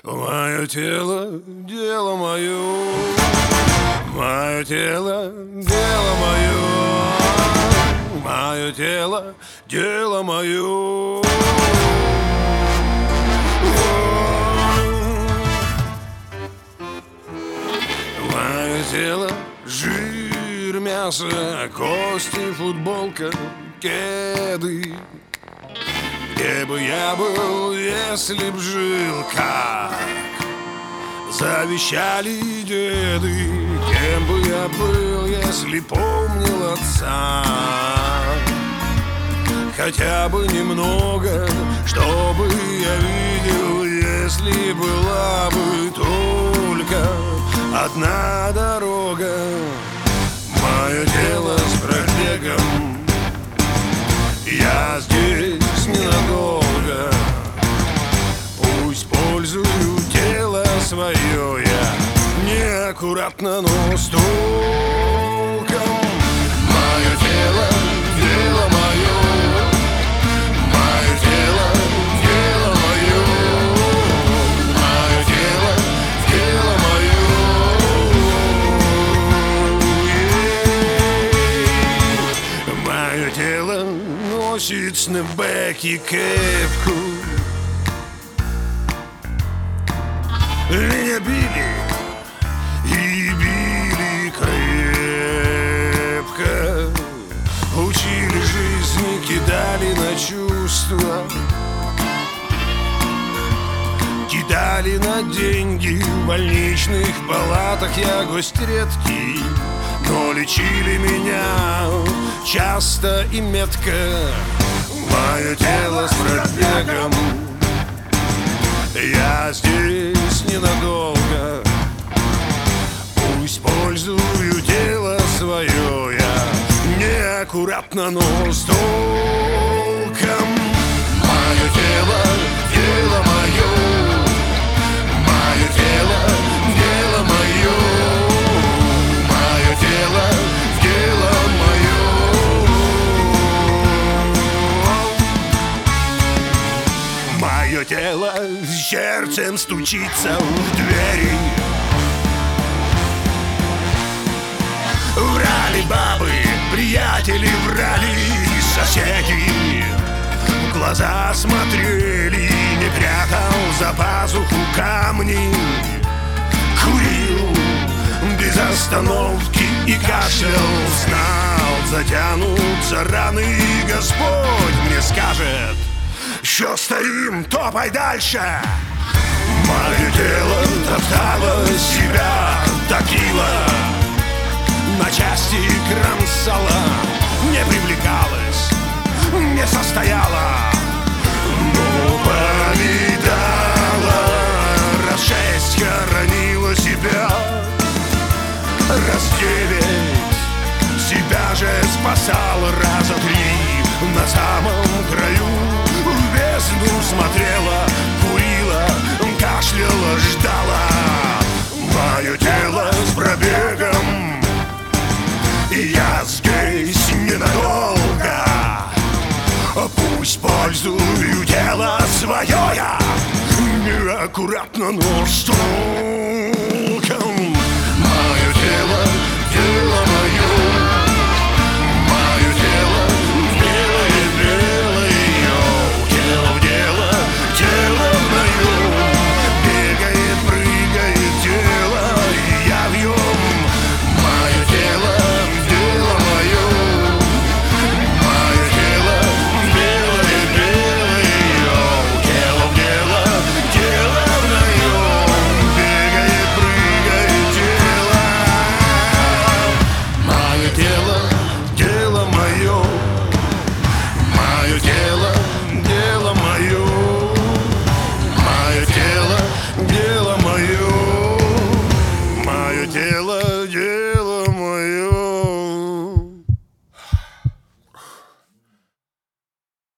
Мое тело, дело мое, мое тело, дело мое, мое тело, дело мое. Мое тело, жир, мясо, кости, футболка, кеды. Где бы я был, если б жил, как завещали деды? Кем бы я был, если помнил отца? Хотя бы немного, чтобы я видел, если была бы только одна дорога. Мое дело с пробегом, я здесь ненадолго. Пусть пользую тело свое я неаккуратно, но с толком. Мое тело, дело мое, мое тело, дело мое, мое тело, дело мое. Мое тело носит снэпбэк и кепку. Меня били и били крепко. Учили жизни, кидали на чувства, кидали на деньги. В больничных палатах я гость редкий, но лечили меня часто и метко. Мое тело с пробегом, я здесь ненадолго. Пусть пользую тело свое я неаккуратно, но с толком. Мое тело, дело мое, мое тело, дело мое, мое тело, дело мое. Мое тело сердцем стучится в двери. Врали бабы, приятели, врали соседи. В глаза смотрели, не прятал за пазуху камни. Курил без остановки и кашлял. Знал, затянутся раны, и Господь мне скажет: еще стоим, топай дальше. Мое тело топтало себя, топило, на части кромсала, не привлекалась, не состояла, но повидала, раз 6 хоронила себя, раз 9 себя же спасал, раза 3 на самом краю в бездну смотрела, курила, кашляла, ждала. Мое тело с пробегом, я здесь ненадолго. Пусть пользую тело свое я неаккуратно, но с толком.